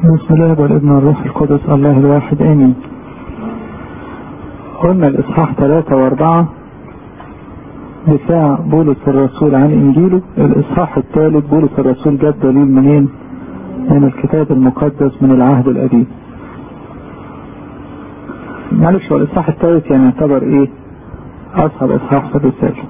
بسم الله والابن والروح القدس الله الواحد امين. قلنا الاصحاح 3 و4 دفاع بولس الرسول عن انجيله. الاصحاح الثالث بولس الرسول جاب دليل منين؟ من الكتاب المقدس من العهد القديم. معلش هو الاصحاح الثالث يعني يعتبر ايه؟ اصعب اصحاح في الرسالة.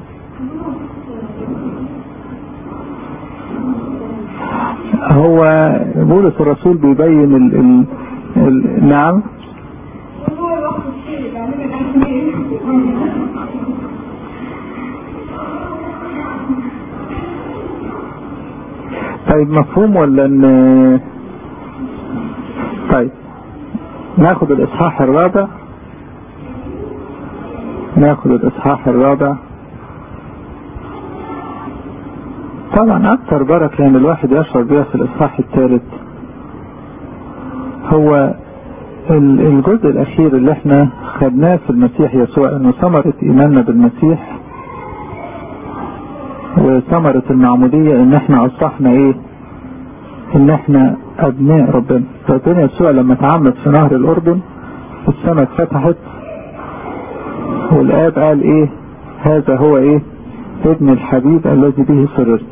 هو بولس الرسول بيبين نعم طيب مفهوم ولا طيب ناخد الاصحاح الرابع. طبعا اكتر بركة يعني الواحد يشعر بها في الاصحاح الثالث هو الجزء الاخير اللي احنا خدناه في المسيح يسوع، انه ثمرة ايماننا بالمسيح وثمرة المعمودية ان احنا اصبحنا ايه؟ ان احنا ابناء ربنا. ربنا يسوع لما تعمد في نهر الاردن السماء اتفتحت والاب قال ايه؟ هذا هو ايه؟ ابن الحبيب الذي به سررت.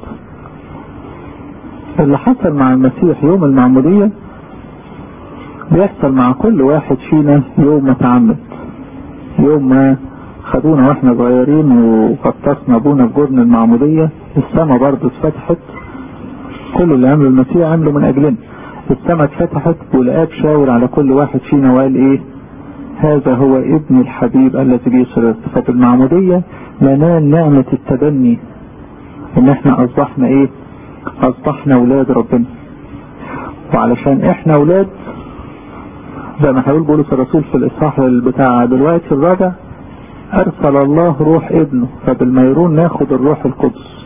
اللي حصل مع المسيح يوم المعمودية بيحصل مع كل واحد فينا يوم ما تعمد. يوم ما خدونا واحنا صغيرين وقطصنا ابونا في جبن المعمودية السماء برضه اتفتحت. كل اللي عمله المسيح عمله من اجلنا. السماء اتفتحت والاب شاور على كل واحد فينا وقال ايه؟ هذا هو ابن الحبيب الذي به سررت. فبالمعمودية ننال نعمة التبني ان احنا اصبحنا ايه؟ اصبحنا اولاد ربنا. وعلشان احنا اولاد زي ما هيقول بولس الرسول في الاصحاح بتاع دلوقتي الرابع، ارسل الله روح ابنه فبالميرون ناخد الروح القدس.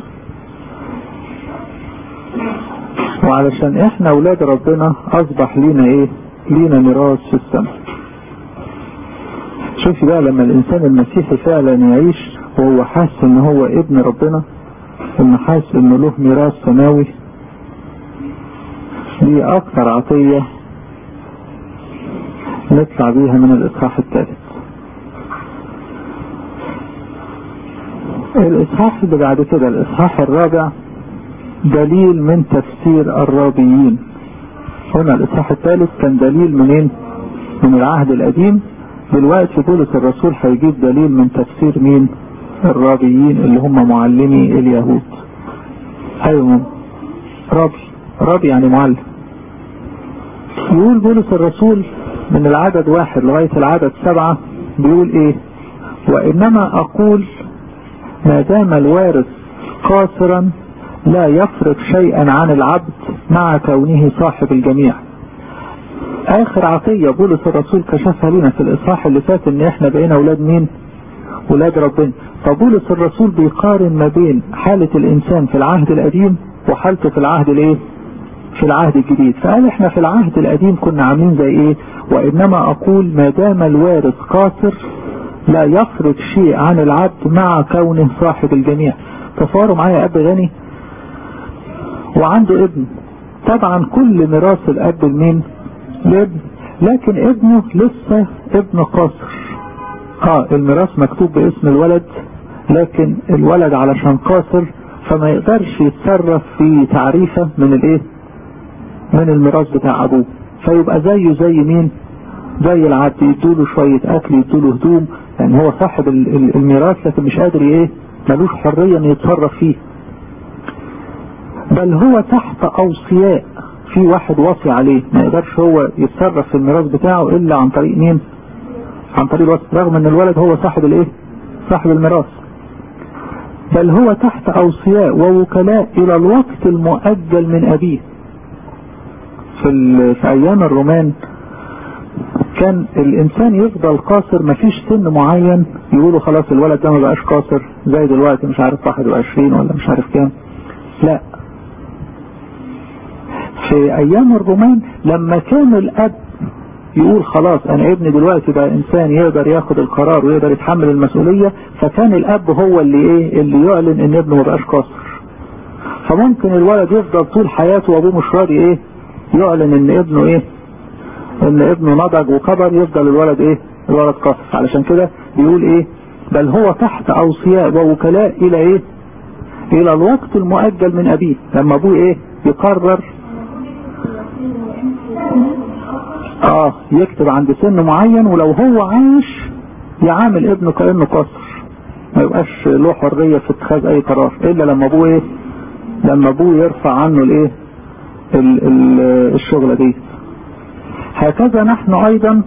وعلشان احنا اولاد ربنا اصبح لينا ايه؟ لينا ميراث في السماء. شوفي بقى لما الانسان المسيحي فعلا يعيش وهو حاسس ان هو ابن ربنا، انه حاسس انه له ميراث سماوي، دي اكثر عطية نطلع بيها من الاصحاح الثالث. الاصحاح اللي بعد كده الاصحاح الرابع دليل من تفسير الرابيين. هنا الاصحاح الثالث كان دليل منين؟ من العهد القديم. دلوقتي بولس الرسول هيجيب دليل من تفسير مين؟ الرابيين اللي هم معلمي اليهود. ايوه رابي يعني معلم. يقول بولس الرسول من العدد 1 لغاية العدد 7 بيقول ايه؟ وانما اقول ما دام الوارث قاصرا لا يفرق شيئا عن العبد مع كونه صاحب الجميع. اخر عطية بولس الرسول كشفها لنا في الاصحاح اللي فات ان احنا بقينا اولاد مين؟ اولاد ربنا. فبولس الرسول بيقارن ما بين حالة الانسان في العهد القديم وحالته في العهد الايه؟ في العهد الجديد. فقال احنا في العهد القديم كنا عاملين زي ايه؟ وانما اقول ما دام الوارث قاصر لا يفرق شيء عن العبد مع كونه صاحب الجميع. تصوروا معايا اب غني وعنده ابن، طبعا كل ميراث الاب لمين؟ لابن، لكن ابنه لسه ابن قاصر. الميراث مكتوب باسم الولد، لكن الولد علشان قاصر فما يقدرش يتصرف في تعريفه من الايه؟ من الميراث بتاع ابوه. فيبقى زيه زي مين؟ زي العبد، يدوله شوية اكل، يدوله هدوم، يعني هو صاحب الميراث لكن مش قادر ايه؟ ملوش حرية ان يتصرف فيه، بل هو تحت اوصياء. في واحد وصي عليه، ما يقدرش هو يتصرف في الميراث بتاعه الا عن طريق مين؟ عن طريق الوصي، رغم ان الولد هو صاحب الايه؟ صاحب الميراث. بل هو تحت اوصياء ووكلاء الى الوقت المؤجل من ابيه. في ايام الرومان كان الانسان يفضل قاصر، مفيش سن معين يقولوا خلاص الولد ده ما بقاش قاصر زي دلوقتي مش عارف 21 ولا مش عارف كام. لا، في ايام الرومان لما كان الاب يقول خلاص انا ابني دلوقتي بقى انسان يقدر ياخد القرار ويقدر يتحمل المسؤولية، فكان الاب هو اللي يعلن ان ابنه ما بقاش قاصر. فممكن الولد يفضل طول حياته وابوه مش راضي يعلن ان ابنه ايه؟ ان ابنه نضج وكبر، يفضل الولد ايه؟ الولد قاصر. علشان كده بيقول ايه؟ بل هو تحت اوصياء ووكلاء الى ايه؟ الى الوقت المؤجل من ابيه. لما ابوه ايه؟ يقرر يكتب عند سن معين، ولو هو عايش يعامل ابنه كأنه قاصر، ما يبقاش له حرية في اتخاذ اي قرار الا لما ابوه ايه؟ لما ابوه يرفع عنه الايه؟ الشغلة دي. هكذا نحن ايضا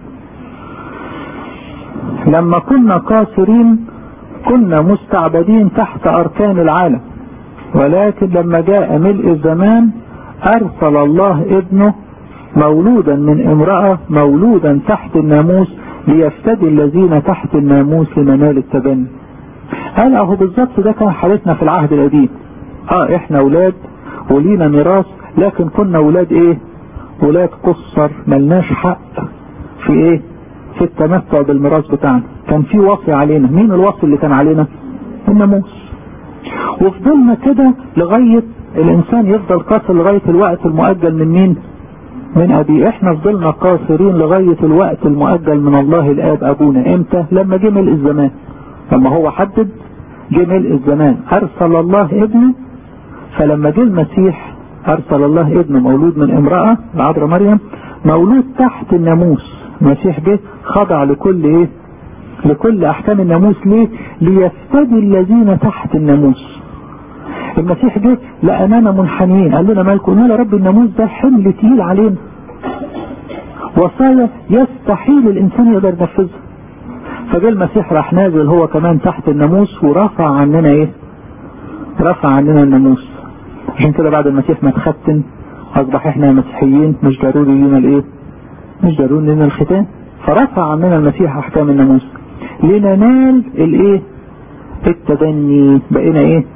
لما كنا قاصرين كنا مستعبدين تحت اركان العالم، ولكن لما جاء ملء الزمان ارسل الله ابنه مولودا من امرأة مولودا تحت الناموس ليفتدي الذين تحت الناموس لمنال التبني. قال اهو بالظبط ده كان حالتنا في العهد القديم. احنا اولاد ولينا ميراث، لكن كنا اولاد ايه؟ اولاد قصر، ملناش حق في ايه؟ في التمتع بالميراث بتاعنا. كان في وصي علينا. مين الوصي اللي كان علينا؟ الناموس. وفضلنا كده لغاية الانسان يفضل قاصر لغاية الوقت المؤجل من مين؟ من ابي. احنا فضلنا قاصرين لغاية الوقت المؤجل من الله الاب ابونا. امتى؟ لما جه ملء الزمان. لما هو حدد جه ملء الزمان ارسل الله ابنه. فلما جه المسيح ارسل الله ابنه مولود من امرأة العذراء مريم، مولود تحت الناموس. المسيح جه خضع لكل ايه؟ لكل احكام الناموس. ليه؟ ليفتدي الذين تحت الناموس. المسيح جه لقانا منحنيين، قال لنا مالكم؟ قلنا له رب الناموس ده حمل تقيل علينا، وصايا يستحيل الانسان يقدر ينفذها. فجاء المسيح راح نازل هو كمان تحت الناموس ورفع عننا ايه؟ رفع عننا الناموس. عشان كده بعد المسيح ما تختن اصبح احنا مسيحيين مش ضروري لنا الايه؟ مش ضروري لنا الختان. فرفع عننا المسيح احكام الناموس لننال الايه؟ التبني. بقينا ايه؟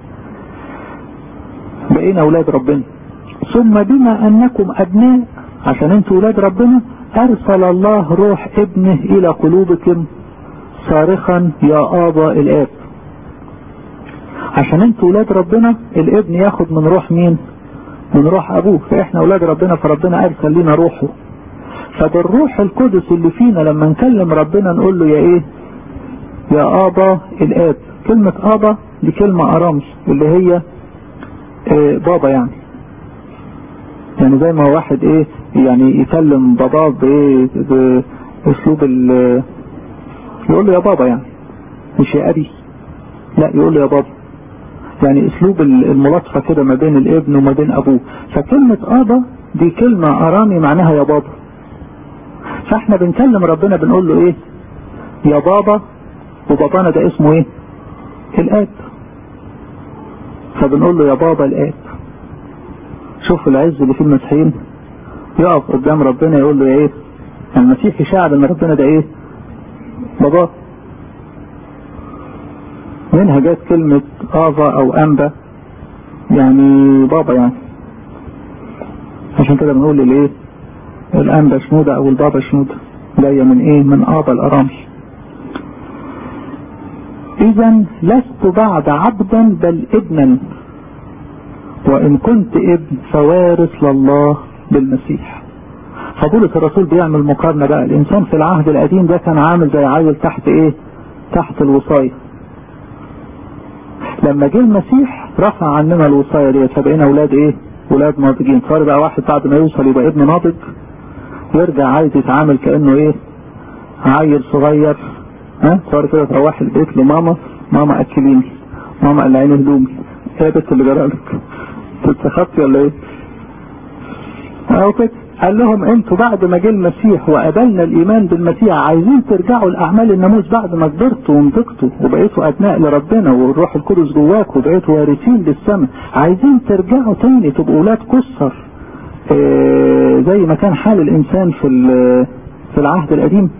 بقينا اولاد ربنا. ثم بما انكم ابناء، عشان انتوا اولاد ربنا، ارسل الله روح ابنه الى قلوبكم صارخا يا ابا الاب. عشان انتوا اولاد ربنا الابن ياخد من روح مين؟ من روح ابوه. فاحنا اولاد ربنا فربنا ارسل لنا روحه. فبالروح القدس اللي فينا لما نكلم ربنا نقول له يا ايه؟ يا ابا الاب. كلمة ابا دي كلمة ارامي اللي هي بابا. يعني زي ما واحد ايه يعني يكلم باباه بايه؟ باسلوب يقول له يا بابا، يعني مش يا ابي، لا يقول له يا بابا. يعني اسلوب الملاطفة كده ما بين الابن وما بين ابوه. فكلمة ابا دي كلمة ارامي معناها يا بابا. فاحنا بنكلم ربنا بنقول له ايه؟ يا بابا. وبابانا ده اسمه ايه؟ الاب. فبنقول له يا بابا الاب. شوف العز اللي في المسيحيين، يقف قدام ربنا يقول له يا ايه؟ المسيح يشاعر ان ربنا ده ايه؟ بابا. منها جات كلمة افا او انبا، يعني بابا يعني. عشان كده بنقول الايه؟ الانبا شنودة او البابا شنودة، جاية من ايه؟ من ابا الارامي. اذا لست بعد عبدا بل ابنا، وان كنت ابن فوارث لله بالمسيح. فبولس الرسول بيعمل مقارنة بقى. الانسان في العهد القديم ده كان عامل زي عيل تحت ايه؟ تحت الوصاية. لما جه المسيح رفع عننا الوصاية دي، فبقينا اولاد ايه؟ اولاد ناضجين. صار بقى واحد بعد ما يوصل يبقى ابن ناضج يرجع عايز يتعامل كأنه ايه؟ عيل صغير. صار كده تروح البيت لماما، ماما اكليني، ماما قلعيني هدومي. ايه يا بنت اللي جرالك؟ تستخبتي ولا ايه؟ او كده. قال لهم انتوا بعد ما جه المسيح وقبلنا الايمان بالمسيح عايزين ترجعوا لاعمال الناموس بعد ما كبرتوا ونضجتوا وبقيتوا ابناء لربنا والروح القدس جواكم وبقيتوا وارثين للسماء. عايزين ترجعوا تاني تبقوا اولاد قصر زي ما كان حال الانسان في العهد القديم.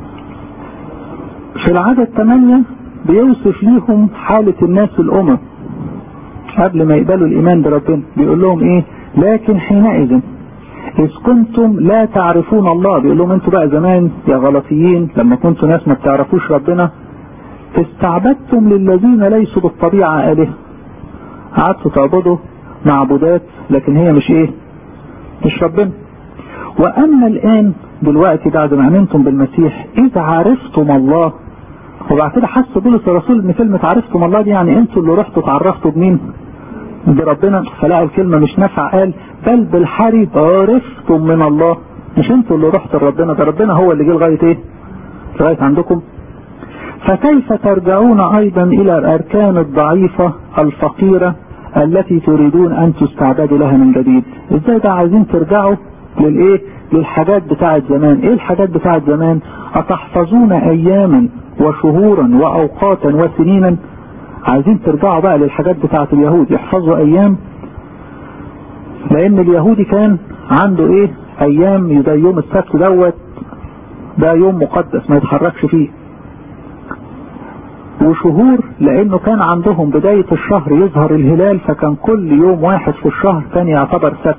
في العدد 8 بيوصف ليهم حالة الناس الامم قبل ما يقبلوا الايمان بربنا. بيقول لهم ايه؟ لكن حينئذ إذ كنتم لا تعرفون الله. بيقول لهم انتوا بقى زمان يا غلطيين لما كنتوا ناس ما بتعرفوش ربنا استعبدتم للذين ليسوا بالطبيعة آلهة. قعدتوا تعبدوا معبودات لكن هي مش ايه؟ مش ربنا. واما الان دلوقتي بعد ما امنتم بالمسيح اذا عرفتم الله. وبعد كده حس بولس الرسول ان كلمة عرفتم الله دي يعني انتوا اللي رحتوا تعرفتوا بمين؟ بربنا. فلقى الكلمة مش نافعة، قال بل بالحري عرفتم من الله. مش انتوا اللي رحتوا لربنا، ده ربنا هو اللي جه لغاية ايه؟ لغاية عندكم. فكيف ترجعون ايضا الى الاركان الضعيفة الفقيرة التي تريدون ان تستعبدوا لها من جديد؟ ازاي ده عايزين ترجعوا للايه؟ للحاجات بتاعت زمان. ايه الحاجات بتاعت زمان؟ اتحفظون اياما وشهورا واوقاتا وسنينا. عايزين ترجعوا بقى للحاجات بتاعت اليهود، يحفظوا ايام. لان اليهودي كان عنده ايه؟ ايام، ده يوم السبت ده يوم مقدس ما يتحركش فيه. وشهور لانه كان عندهم بداية الشهر يظهر الهلال، فكان كل يوم واحد في الشهر كان يعتبر سبت،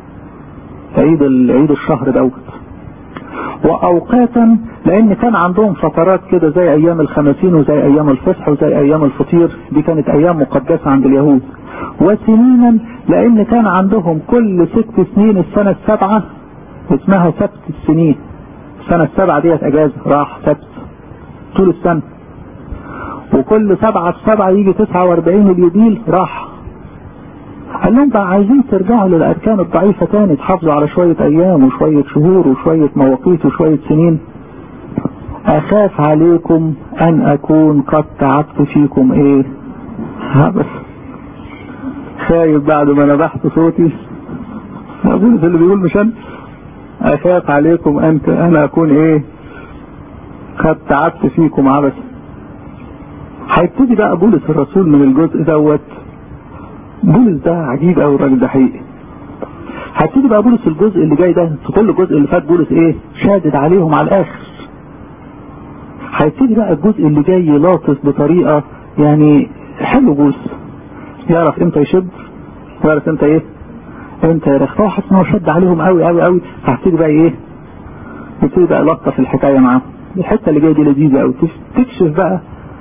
عيد الشهر واوقاتا لان كان عندهم فترات كده زي ايام الخمسين وزي ايام الفصح وزي ايام الفطير، دي كانت ايام مقدسة عند اليهود. وسنينا لان كان عندهم كل 6 سنين السنة السبعة اسمها سبت السنين. السنة السبعة ديت اجازة، راح سبت طول السنة. وكل 7/7 يجي 49 اليوبيل راح. قال لهم بقى عايزين ترجعوا للاركان الضعيفة تاني، تحافظوا على شوية ايام وشوية شهور وشوية مواقيت وشوية سنين. اخاف عليكم ان اكون قد تعبت فيكم ايه؟ بس خايف بعد ما نبحت صوتي بولس اللي بيقول مش انا. اخاف عليكم انا اكون ايه؟ قد تعبت فيكم عبثا. هيبتدي بقى بولس الرسول من الجزء بولس ده عجيب قوي، الراجل ده حقيقي. هيبتدي بقى بولس الجزء اللي جاي ده، في كل جزء اللي فات بولس ايه؟ شادد عليهم على الاخر. هيبتدي بقى الجزء اللي جاي لاطف بطريقة يعني حلو. بولس يعرف امتى يشد ويعرف امتى ايه؟ امتى يرخ. هو حاسس ان هو شد عليهم قوي قوي قوي، فهبتدي بقى ايه؟ يبتدي بقى لطف الحكاية معاهم. الحتة اللي جاية دي لذيذة قوي، تكشف بقى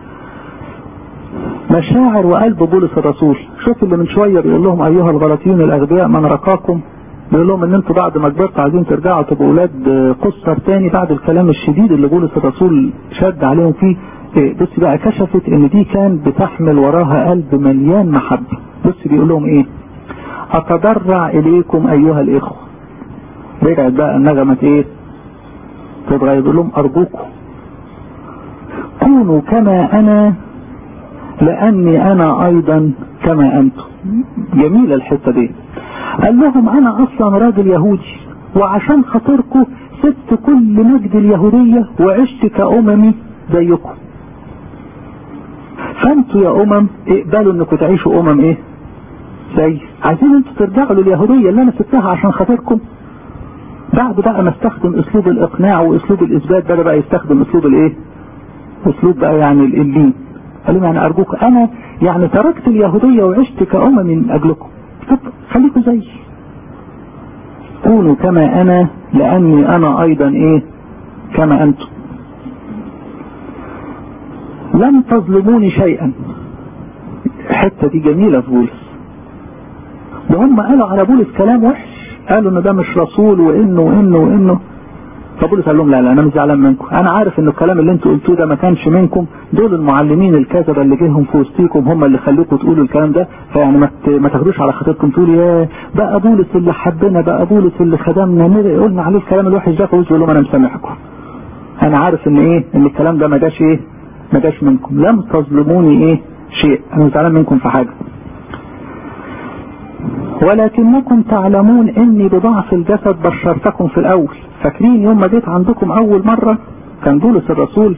مشاعر وقلب بولس الرسول. شوف اللي من شوية بيقول لهم ايها الغلاطيون الاغبياء من رقاكم، بيقول لهم ان انتوا بعد ما كبرتوا عايزين ترجعوا تبقوا اولاد قصر تاني بعد الكلام الشديد اللي بولس الرسول شد عليهم فيه. بص بقى كشفت ان دي كان بتحمل وراها قلب مليان محبة. بص بيقول لهم ايه؟ اتضرع اليكم ايها الاخوة. رجعت بقى النغمة ايه؟ تبقى يقول لهم ارجوكم كونوا كما انا لاني انا ايضا كما انتم. جميلة الحتة دي. قال لهم انا اصلا راجل يهودي، وعشان خاطركم سبت كل مجد اليهودية وعشت كأممي زيكم. فانتوا يا اقبلوا انكم تعيشوا ايه؟ زي عايزين انتوا ترجعوا لليهودية اللي انا سبتها عشان خاطركم. بعد بقى ما استخدم اسلوب الاقناع واسلوب الاثبات، بقى يستخدم اسلوب الايه؟ اسلوب بقى يعني اللين. قال لهم يعني ارجوكم انا يعني تركت اليهودية وعشت كأمم من اجلكم، طب خليكم زي، كونوا كما انا لاني انا ايضا ايه؟ كما انتم. لم تظلموني شيئا. الحته دي جميله في بولس. وهم قالوا على بولس كلام وحش، قالوا ان ده مش رسول وانه فبولس قال لهم لا انا مش زعلان منكم، انا عارف ان الكلام اللي انتوا قلتوه ده ما كانش منكم، دول المعلمين الكذبه اللي جيهم في وسطيكم هم اللي خلوكم تقولوا الكلام ده. فيعني ما تاخدوش على خاطركم تقولوا يا بقى بولس اللي حبنا، بقى بولس اللي خدمنا، قلنا عليه الكلام الوحش ده. فبولس يقول لهم انا مسامحكم، انا عارف ان الكلام ده ما جاش منكم. لم تظلموني شيء، انا مش زعلان منكم في حاجه. ولكنكم تعلمون اني بضعف الجسد بشرتكم في الاول. فاكرين يوم ما جيت عندكم اول مرة كان بولس الرسول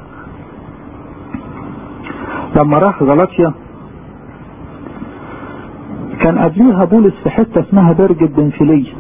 لما راح غلاطيا، كان قبليها بولس في حتة اسمها برج الدنفلية.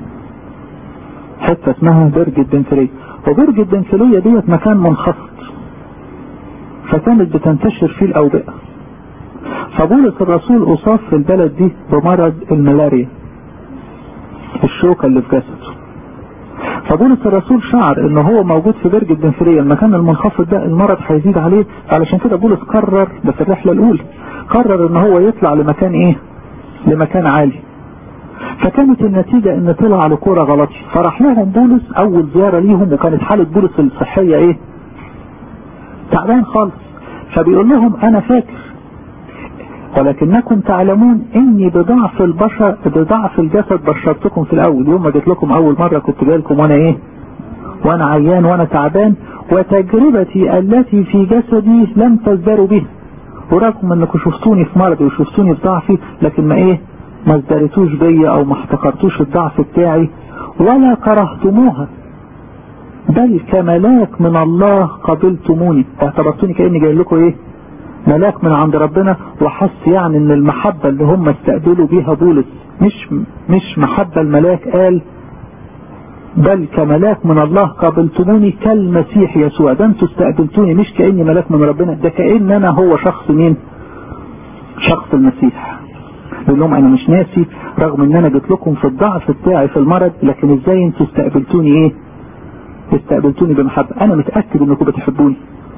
وبرج الدنفلية ديت مكان منخفض، فكانت بتنتشر فيه الاوبئة. فبولس الرسول اصاب في البلد دي بمرض الملاريا، الشوكة اللي في جسده. فبولس الرسول شعر ان هو موجود في برج الدنفلية المكان المنخفض ده المرض هيزيد عليه. علشان كده بولس قرر، ده في الرحلة الاولى، قرر ان هو يطلع لمكان لمكان عالي. فكانت النتيجة ان طلع لكورة غلطي، فراح لهم بولس اول زيارة ليهم، وكانت حالة بولس الصحية ايه؟ تعبان خالص. فبيقول لهم انا فاكر ولكنكم تعلمون اني بضعف الجسد بشرتكم في الاول. يوم ما جيت لكم اول مرة كنت جاي لكم وانا ايه؟ وانا عيان وانا تعبان، وتجربتي التي في جسدي لم تزدروا بها. ورغم انكم شفتوني في مرضي وشفتوني في ضعفي، لكن ما ازدرتوش بيا او ما احتقرتوش الضعف بتاعي ولا كرهتموها، بل كملاك من الله قبلتموني. اعتبرتوني كأني جاي لكم ملاك من عند ربنا. وحس يعني ان المحبة اللي هم استقبلوا بيها بولس مش محبة الملاك، قال بل كملاك من الله قابلتموني كالمسيح يسوع. ده انتوا استقبلتوني مش كأني ملاك من ربنا، ده كأن انا هو شخص مين؟ شخص المسيح. يقول لهم انا مش ناسي رغم ان انا جيت لكم في الضعف بتاعي في المرض، لكن ازاي انتوا استقبلتوني استقبلتوني بمحبة. انا متأكد انكم بتحبوني.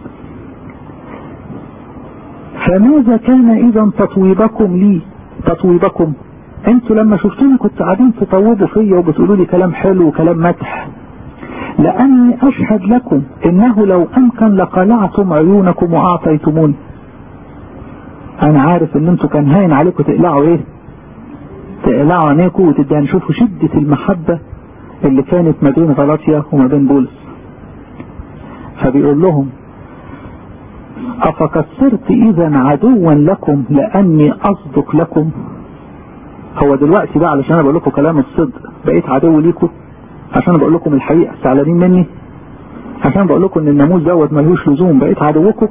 فماذا كان اذا تطويبكم لي؟ تطويبكم انتوا لما شفتوني كنت قاعدين تطوبوا فيا وبتقولوا لي كلام حلو وكلام مدح، لاني اشهد لكم انه لو امكن لقلعتم عيونكم واعطيتموني. انا عارف ان انتوا كان هاين عليكم تقلعوا تقلعوا عينيكم وتدان. شوفوا شدة المحبة اللي كانت ما بين غلاطيا وما بين بولس. فبيقول لهم افقد صرت اذا عدوا لكم لاني اصدق لكم. هو دلوقتي بقى علشان انا بقول لكم كلام الصدق بقيت عدو ليكم؟ عشان بقول لكم الحقيقة زعلانين مني؟ عشان بقول لكم ان الناموس دوت ملهوش لزوم بقيت عدوكم؟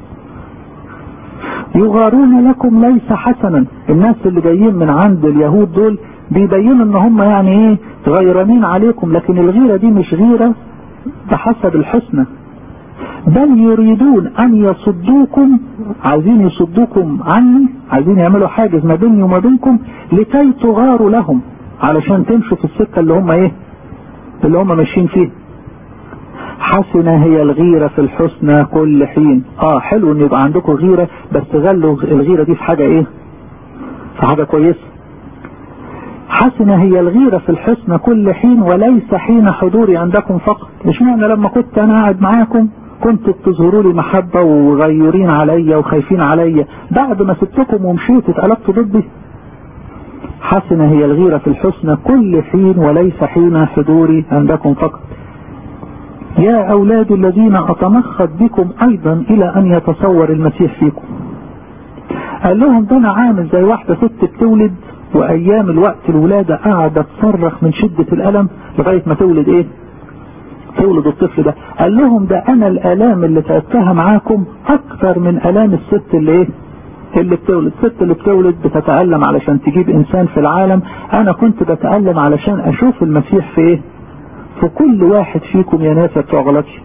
يغارون لكم ليس حسنا. الناس اللي جايين من عند اليهود دول بيبينوا ان هم غيرانين عليكم، لكن الغيرة دي مش غيرة بحسب الحسنى، بل يريدون ان يصدوكم، عايزين يصدوكم عني، عايزين يعملوا حاجز ما بيني وما بينكم لكي تغاروا لهم، علشان تمشوا في السكة اللي هم ماشيين فيه. حسنة هي الغيرة في الحسنى كل حين. حلو ان يبقى عندكم غيرة، بس غلوا الغيرة دي في حاجة في حاجة كويسة. حسنة هي الغيرة في الحسنى كل حين وليس حين حضوري عندكم فقط. مش معنى لما كنت انا قاعد معاكم كنتوا بتظهروا لي محبة وغيرين عليا وخايفين عليا، بعد ما سبتكم ومشيت اتقلبتوا ضدي. حسنة هي الغيرة في الحسنى كل حين وليس حين حضوري عندكم فقط. يا أولاد الذين أتمخض بكم أيضا إلى أن يتصور المسيح فيكم. قال لهم ده أنا عامل زي واحدة ست بتولد، وأيام الوقت الولادة قاعدة تصرخ من شدة الألم لغاية ما تولد تولد الطفل ده. قال لهم ده أنا الآلام اللي تعبتها معاكم أكثر من آلام الست اللي بتولد. الست اللي بتولد بتتألم علشان تجيب إنسان في العالم، أنا كنت بتألم علشان أشوف المسيح في في كل واحد فيكم يا ناس بتوع غلاطيا.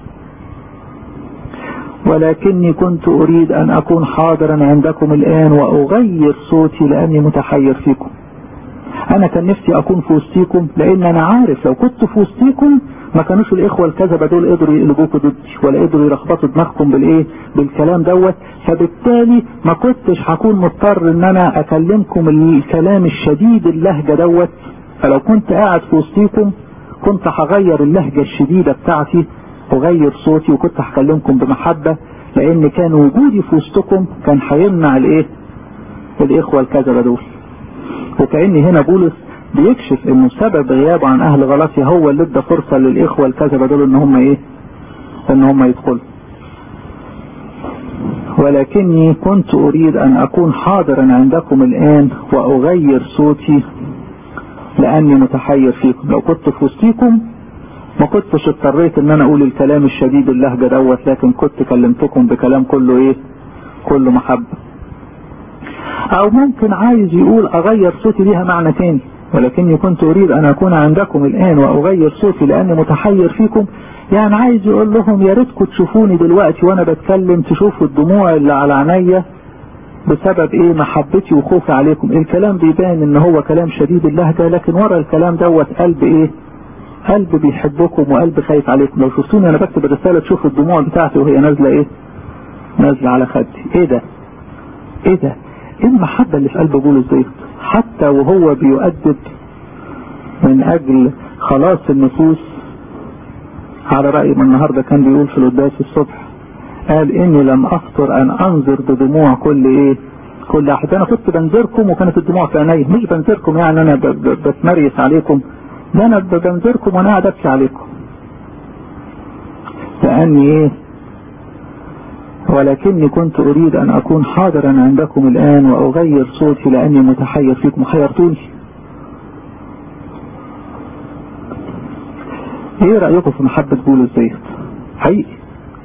ولكني كنت أريد أن أكون حاضرا عندكم الآن وأغير صوتي لأني متحير فيكم. أنا كان نفسي أكون في وسطيكم، لأن أنا عارف لو كنت في وسطيكم ما كانوش الإخوة الكذبة دول قدروا يقلبوكوا ضدي ولا قدروا يرخبطوا دماغكم بالكلام دوت. فبالتالي ما كنتش هكون مضطر إن أنا أكلمكم الكلام الشديد اللهجة دوت. فلو كنت قاعد في وسطيكم كنت هغير اللهجة الشديدة بتاعتي وغير صوتي، وكنت هكلمكم بمحبة، لأن كان وجودي في وسطكم كان هيمنع الإخوة الكذبة دول. وكأن هنا بولس بيكشف انه سبب غيابه عن اهل غلاطيا هو اللي ادى فرصة للاخوة الكذبة دول ان هم يدخلوا. ولكني كنت اريد ان اكون حاضرا عندكم الان واغير صوتي لاني متحير فيكم. لو كنت في وسطيكم ما كنتش اضطريت ان انا اقول الكلام الشديد اللهجة دوت، لكن كنت كلمتكم بكلام كله كله محبة. او ممكن عايز يقول اغير صوتي ليها معنى تاني، ولكني كنت اريد ان اكون عندكم الان واغير صوتي لاني متحير فيكم. يعني عايز يقول لهم يا ريتكم تشوفوني دلوقتي وانا بتكلم، تشوفوا الدموع اللي على عينيا بسبب محبتي وخوفي عليكم. الكلام بيبان ان هو كلام شديد اللهجة، لكن ورا الكلام دوت قلب قلب بيحبكم وقلب خايف عليكم. لو شفتوني انا بكتب الرسالة تشوفوا الدموع بتاعتي وهي نازلة نازلة على خدي. ايه المحبة اللي في قلب بولس دي؟ حتى وهو بيؤدب من اجل خلاص النفوس. على رأي ما النهاردة كان بيقول في القداس الصبح، قال اني لم افطر ان انظر بدموع كل احد. انا كنت بنذركم وكانت الدموع في عيني، مش بنذركم يعني انا بتمريس عليكم، ده انا بنذركم وانا قاعد ابكي عليكم. لاني ولكني كنت اريد ان اكون حاضرا عندكم الان واغير صوتي لاني متحير فيكم، حيرتوني. ايه رأيكم في محبة بولس ديت؟ حقيقي.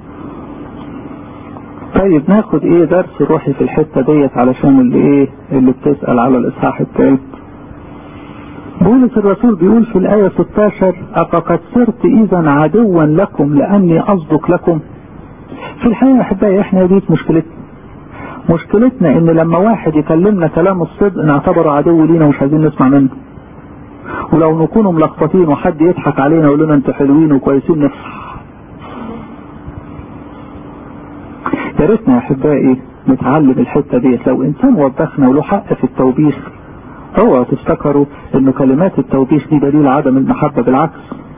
طيب ناخد درس روحي في الحتة ديت علشان اللي بتسأل على الاصحاح الثالث. بولس الرسول بيقول في الآية 16: أفقد صرت إذا عدوا لكم لأني أصدق لكم. في الحقيقة يا أحبائي احنا دي مشكلتنا ان لما واحد يكلمنا كلام الصدق نعتبره عدو لينا ومش عايزين نسمع منه. ولو نكونوا ملخبطين وحد يضحك علينا ويقول لنا انتوا حلوين وكويسين نفرح. يا ريتنا يا احبائي نتعلم الحته ديت. لو انسان وبخنا وله حق في التوبيخ، اوعوا تفتكروا انه كلمات التوبيخ دي دليل عدم المحبه، بالعكس.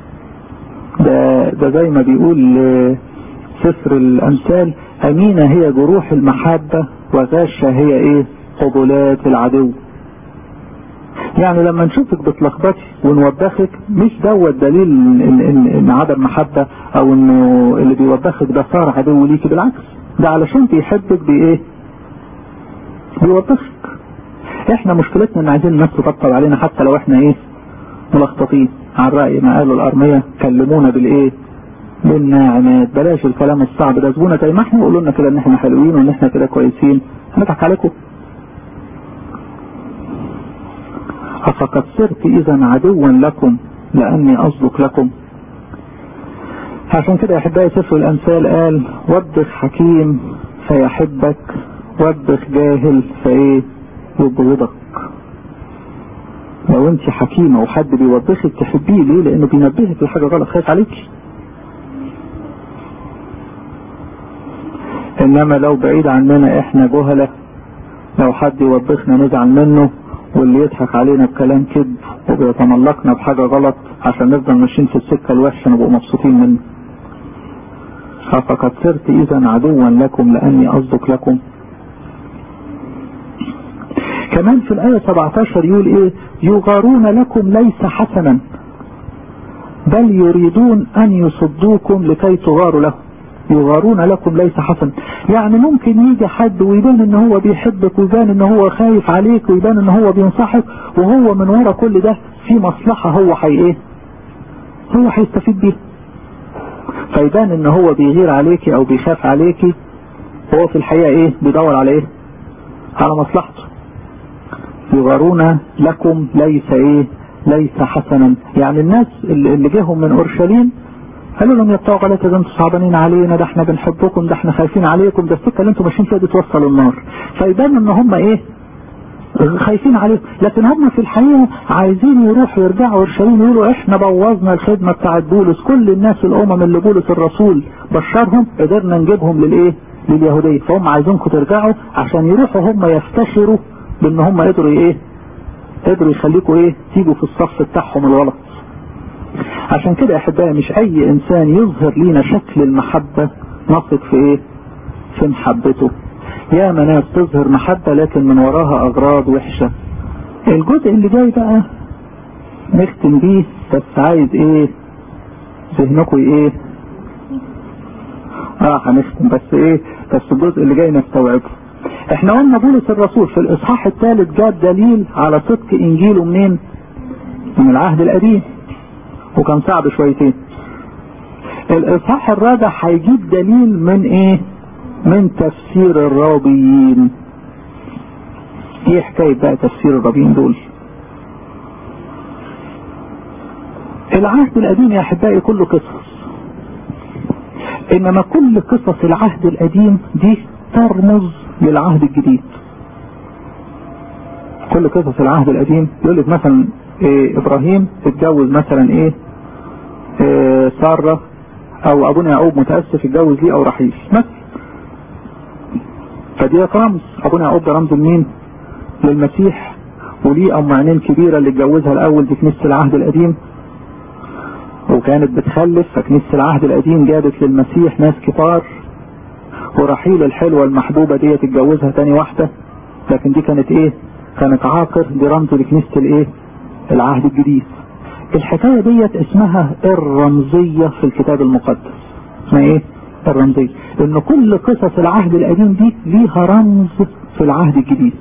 ده زي ما بيقول سفر الامثال: امينه هي جروح المحبه وغاشه هي قبلات العدو. يعني لما نشوفك بتلخبطي ونوبخك مش دوت دليل ان عدم محبه او انه اللي بيوبخك ده صار عدو ليكي، بالعكس ده علشان بيحبك بيوبخك. احنا مشكلتنا ان عايزين الناس تطبطب علينا حتى لو احنا ملخبطين. على رأي ما قالوا الارمية: كلمونا بالناعمات، بلاش الكلام الصعب ده. زبونا زي ما احنا وقولوا لنا كده ان احنا حلوين وان احنا كده كويسين، هنضحك عليكم. فقد صرت اذا عدوا لكم لاني اصدق لكم. عشان كده يا احبائي سفر الامثال قال: وبخ حكيم فيحبك، وبخ جاهل يبغضك. لو انت حكيمه وحد بيوبخك تحبيه، ليه؟ لانه بينبهك لحاجه غلط، خايف عليك. انما لو بعيد عننا احنا جهله، لو حد يوبخنا نزعل منه، واللي يضحك علينا بكلام كذب وبيتملقنا بحاجه غلط عشان نفضل ماشيين في السكه الوحشه نبقى مبسوطين منه. فقد صرت اذا عدوا لكم لاني اصدق لكم. كمان في الآية 17 يقول يغارون لكم ليس حسنا بل يريدون أن يصدوكم لكي تغاروا له. يغارون لكم ليس حسنا، يعني ممكن يجي حد ويبان ان هو بيحبك ويبان ان هو خايف عليك ويبان ان هو بينصحك، وهو من ورا كل ده في مصلحة هو هو هيستفيد بيها. فيبان ان هو بيغير عليكي او بيخاف عليكي، هو في الحقيقة بيدور على على مصلحته. يغارون لكم ليس حسنا. يعني الناس اللي جيهم من اورشليم قالوا لهم: يا بتوع غلطة، ده انتوا صعبانين علينا، ده احنا بنحبكم، ده احنا خايفين عليكم، ده السكه اللي انتوا ماشيين فيها دي توصل النار. فيبان ان هم خايفين عليكم، لكن هم في الحقيقه عايزين يروحوا يرجعوا اورشليم يقولوا: احنا بوظنا الخدمه بتاعت بولس، كل الناس الامم اللي بولس الرسول بشرهم قدرنا نجيبهم لليهوديه، فهم عايزينكم ترجعوا عشان يروحوا هم يفتخروا بان هم قدروا قدروا يخليكم تيجوا في الصف بتاعهم الغلط. عشان كده يا احبائي مش اي انسان يظهر لينا شكل المحبة نثق في محبته. يا ناس تظهر محبة لكن من وراها اغراض وحشة. الجزء اللي جاي بقى نختم بيه، بس عايز ذهنكم هنختم بس الجزء اللي جاي نستوعبه. احنا قلنا بولس الرسول في الاصحاح الثالث جاب دليل على صدق انجيله من العهد القديم، وكان صعب شويتين. الاصحاح الرابع هيجيب دليل من تفسير الرابيين. حكاية بقى تفسير الرابيين دول. العهد القديم يا احبائي كله قصص، انما كل قصص العهد القديم دي ترمز للعهد الجديد. كل قصص العهد القديم يقول لك مثلا ابراهيم اتجوز مثلا سارة، او ابونا يعقوب متأسف اتجوز ليه او رحيل مثلا، فدي رمز. ابونا يعقوب ده رمز لمين؟ للمسيح، وليه ام عينين كبيرة اللي اتجوزها الاول دي كنيسة العهد القديم، وكانت بتخلف، فكنيسة العهد القديم جابت للمسيح ناس كتار، ورحيل الحلوة المحبوبة دي اتجوزها تاني واحدة، لكن دي كانت ايه؟ كانت عاقر، دي رمز لكنيسة الايه؟ العهد الجديد. الحكاية ديت اسمها الرمزية في الكتاب المقدس. اسمها ايه؟ الرمزية. ان كل قصص العهد القديم دي ليها رمز في العهد الجديد.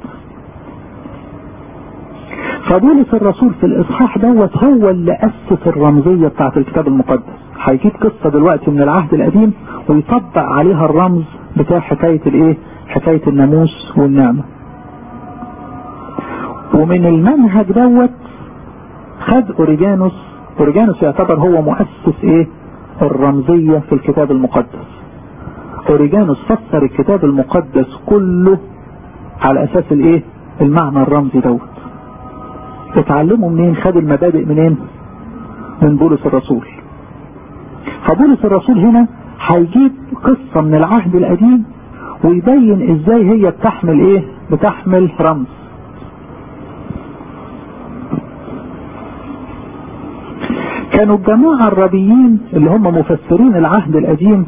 فبولس الرسول في الاصحاح دوت هو اللي اسس الرمزية بتاعت الكتاب المقدس. هيجيب قصة دلوقتي من العهد القديم ويطبق عليها الرمز بتاع حكاية الايه؟ حكاية الناموس والنعمة. ومن المنهج دوت خد اوريجانوس يعتبر هو مؤسس ايه؟ الرمزية في الكتاب المقدس. اوريجانوس فسر الكتاب المقدس كله على اساس الايه؟ المعنى الرمزي دوت. اتعلموا منين؟ خد المبادئ منين؟ من بولس الرسول. فبولس الرسول هنا هيجيب قصة من العهد القديم ويبين ازاي هي بتحمل ايه؟ بتحمل رمز. كانوا الجماعة الربيين اللي هم مفسرين العهد القديم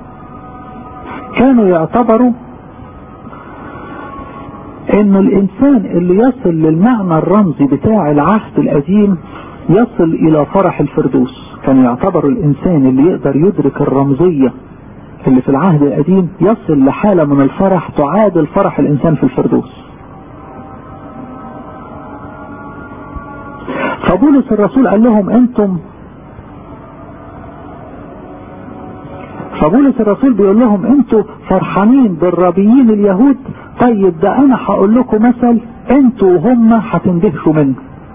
كانوا يعتبروا ان الانسان اللي يصل للمعنى الرمزي بتاع العهد القديم يصل الى فرح الفردوس. كان يعتبر الانسان اللي يقدر يدرك الرمزية اللي في العهد القديم يصل لحالة من الفرح تعادل فرح الانسان في الفردوس. فبولس الرسول قال لهم فبولس الرسول بيقول لهم انتوا فرحانين بالربيين اليهود، طيب ده انا هقول لكم مثل انتوا وهم هتندهشوا منه.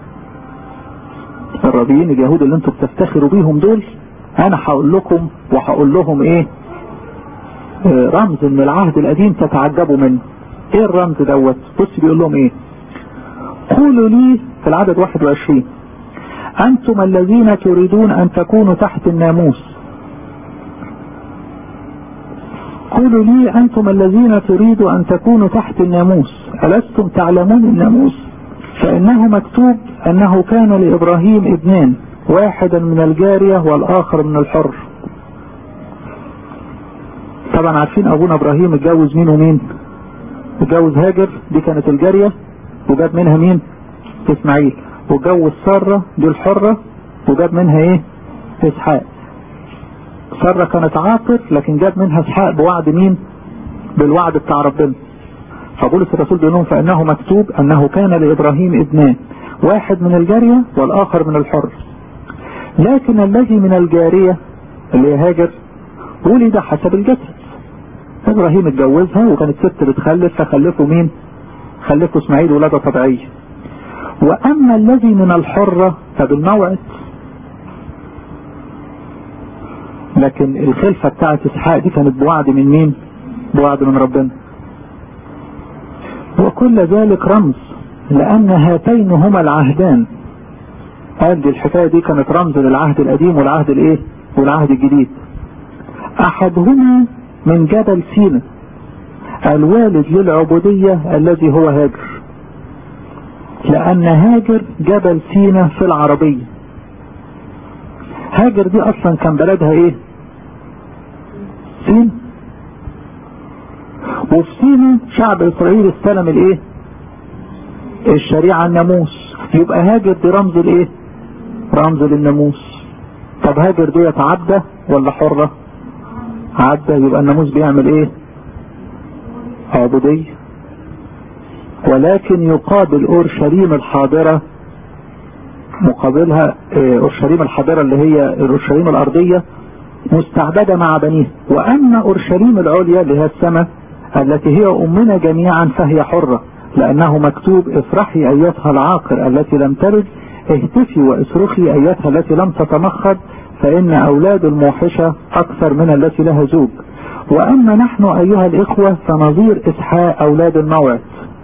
الربيين اليهود اللي انتوا بتفتخروا بيهم دول انا هقول لكم وهقول لهم ايه؟ رمز من العهد القديم تتعجبوا منه. ايه الرمز دوت؟ بص بيقول لهم ايه؟ قولوا لي في العدد 21 انتم الذين تريدون ان تكونوا تحت الناموس، قولوا لي أنتم الذين تريدوا أن تكونوا تحت الناموس، ألستم تعلمون الناموس؟ فإنه مكتوب أنه كان لإبراهيم ابنان، واحدا من الجارية والآخر من الحر. طبعا عارفين أبونا إبراهيم اتجوز مين ومين؟ اتجوز هاجر، دي كانت الجارية وجاب منها مين؟ إسماعيل. وجوز سارة دي الحرة وجاب منها ايه؟ إسحاق. سارة كانت عاقر لكن جاب منها إسحاق بوعد مين؟ بالوعد بتاع ربنا. فبولس الرسول بيقول لهم فإنه مكتوب أنه كان لإبراهيم ابنان، واحد من الجارية والآخر من الحر. لكن الذي من الجارية اللي هي هاجر ولد حسب الجسد. إبراهيم اتجوزها وكانت ست بتخلف، فخلفوا مين؟ خلفوا إسماعيل ولادة طبيعية. وأما الذي من الحرة فبالموعد. لكن الخلفة بتاعت إسحاق دي كانت بوعد من مين؟ بوعد من ربنا. وكل ذلك رمز، لأن هاتين هما العهدان. قال دي الحكاية دي كانت رمز للعهد القديم والعهد الايه؟ والعهد الجديد. أحدهما من جبل سينا الوالد للعبودية الذي هو هاجر، لأن هاجر جبل سينا في العربية. هاجر دي أصلا كان بلدها ايه؟ سين. وفي سينا شعب إسرائيل استلم الايه؟ الشريعة الناموس. يبقى هاجر دي رمز الايه؟ رمز للناموس. طب هاجر دي عبدة ولا حرة؟ عبدة. يبقى الناموس بيعمل ايه؟ عبودية. ولكن يقابل أورشليم الحاضرة، مقابلها أورشليم الحاضرة اللي هي أورشليم الأرضية مستعبدة مع بنيه. وأما أورشليم العليا اللي هي السماء التي هي أمنا جميعا فهي حرة، لأنه مكتوب افرحي أيتها العاقر التي لم تلد، اهتفي واصرخي أيتها التي لم تتمخض، فإن أولاد الموحشة أكثر من التي لها زوج. وأما نحن أيها الإخوة فنظير إسحاق أولاد الموعد.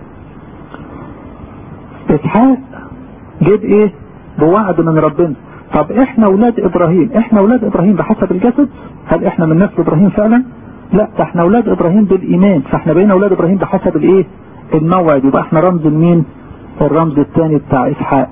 إسحاق جد إيه؟ بوعد من ربنا. طب إحنا أولاد إبراهيم، إحنا أولاد إبراهيم بحسب الجسد؟ هل إحنا من نسل إبراهيم فعلا؟ لا، ده إحنا أولاد إبراهيم بالإيمان، فإحنا بقينا أولاد إبراهيم بحسب الإيه؟ الموعد. يبقى إحنا رمز لمين؟ الرمز الثاني بتاع إسحاق.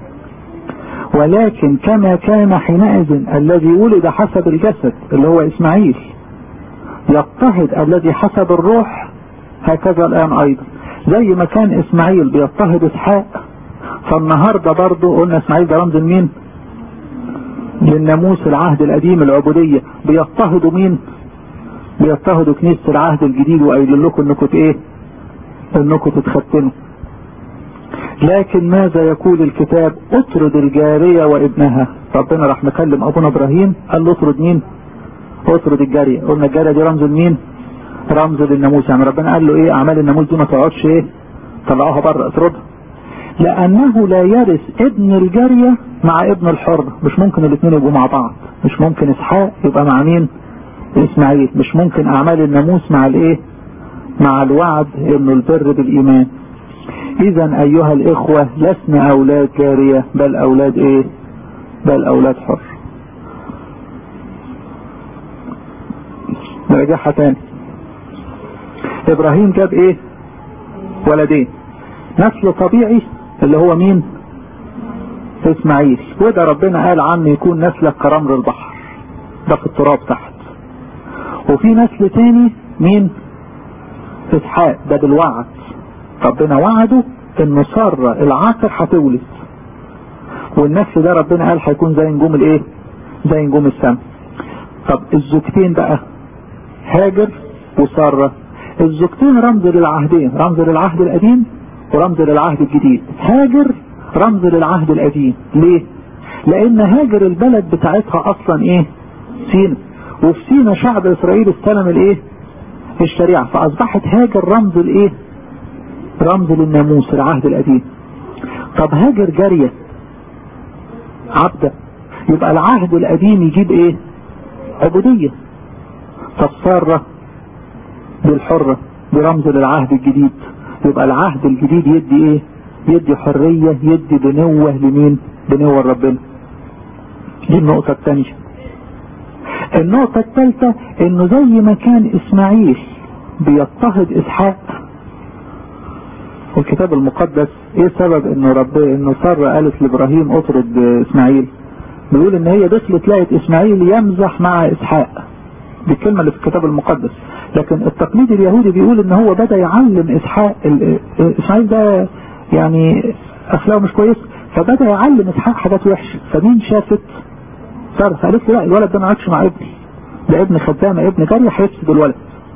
ولكن كما كان حينئذ الذي ولد حسب الجسد اللي هو إسماعيل يضطهد الذي حسب الروح، هكذا الآن أيضا زي ما كان إسماعيل بيضطهد إسحاق، فالنهاردة برضو قلنا إسماعيل ده رمز مين؟ للناموس العهد القديم العبودية. بيضطهدوا مين؟ بيضطهدوا كنيسة العهد الجديد وقايل لكم انكم ايه؟ انكم تتختنوا. لكن ماذا يقول الكتاب؟ اطرد الجارية وابنها. ربنا راح مكلم ابونا ابراهيم قال له اطرد مين؟ اطرد الجارية. قلنا الجارية دي رمز لمين؟ رمز للناموس. يعني ربنا قال له ايه؟ اعمال الناموس دي ما تقعدش ايه؟ طلعوها بره، اطردها. لانه لا يرث ابن الجارية مع ابن الحر. مش ممكن الاثنين يبقوا مع بعض. مش ممكن اسحاق يبقى مع مين؟ اسماعيل. مش ممكن اعمال الناموس مع الايه؟ مع الوعد انه البر بالايمان. اذا ايها الاخوة لسنا اولاد جارية بل اولاد ايه؟ بل اولاد حر. نرجعها تاني. ابراهيم جاب ايه؟ ولدين. نسل طبيعي اللي هو مين؟ اسماعيل. وده ربنا قال عنه يكون نسلك كرمل البحر، ده في التراب تحت. وفي نسل تاني مين؟ اسحاق، ده بالوعد. ربنا وعده ان سارة العاقر هتولد، والنسل ده ربنا قال هيكون زي نجوم الايه؟ زي نجوم السماء. طب الزوجتين بقى هاجر وسارة، الزوجتين رمز للعهدين، رمز للعهد القديم ورمز للعهد الجديد. هاجر رمز للعهد القديم. ليه؟ لان هاجر البلد بتاعتها اصلا ايه؟ سينا، وفي سينا شعب اسرائيل استلم الايه؟ الشريعة، فاصبحت هاجر رمز الايه؟ رمز للناموس العهد القديم. طب هاجر جارية عبدة، يبقى العهد القديم يجيب ايه؟ عبودية. طب سارة بالحرة برمز للعهد الجديد، يبقى العهد الجديد يدي ايه؟ يدي حرية، يدي بنوة لمين؟ بنوة ربنا. دي النقطة الثانية. النقطة الثالثة انه زي ما كان اسماعيل بيضطهد اسحاق، الكتاب المقدس ايه سبب انه سارة قالت لابراهيم اطرد اسماعيل؟ بيقول ان هي دخلت لقت اسماعيل يمزح مع اسحاق، دي الكلمة اللي في الكتاب المقدس. لكن التقليد اليهودي بيقول ان هو بدأ يعلم اسحاق، اسماعيل ده يعني اخلاقه مش كويس، فبدأ يعلم اسحاق حاجات وحشة. فمين شافت؟ سارة. فقالت له لا، الولد ده ما عادش مع ابني، ده ابن خدامة ابن جارية هيفسد الولد.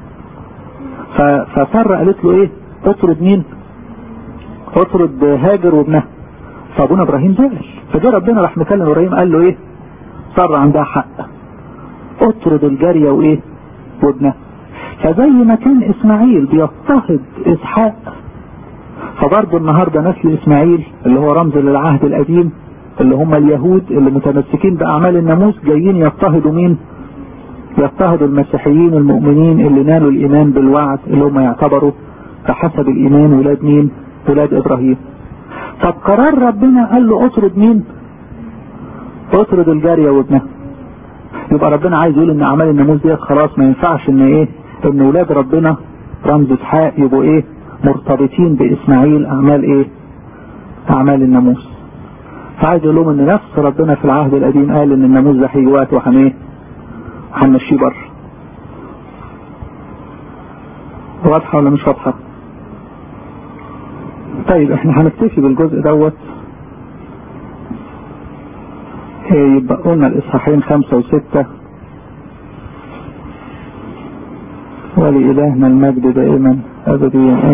فسارة قالت له ايه؟ اطرد مين؟ اطرد هاجر وابنها. فابونا ابراهيم زعل، فجاء ربنا راح مكلم ابراهيم قال له ايه؟ سارة عندها حق، اطرد الجارية وايه؟ وابنها. فزي ما كان اسماعيل بيضطهد اسحاق، فبرضه النهاردة نسل اسماعيل اللي هو رمز للعهد القديم اللي هم اليهود اللي متمسكين باعمال الناموس جايين يضطهدوا مين؟ يضطهدوا المسيحيين المؤمنين اللي نالوا الايمان بالوعد، اللي هم يعتبروا بحسب الايمان ولاد مين؟ ولاد ابراهيم. طب قرار ربنا قال له اطرد مين؟ اطرد الجارية وابنها. يبقى ربنا عايز يقول ان اعمال الناموس ديت خلاص ما ينفعش ان ايه؟ ان ولاد ربنا رمز اسحاق يبقوا ايه؟ مرتبطين باسماعيل اعمال ايه؟ اعمال الناموس. فعايز يقول لهم ان نفس ربنا في العهد القديم قال ان الناموس ده هيجي وقت وهنمشيه بره. واضحه ولا مش واضحه؟ طيب احنا هنكتفي بالجزء دوت. يبقى قلنا الاصحاحين 5 و6. ولإلهنا المجد دائما أبديا.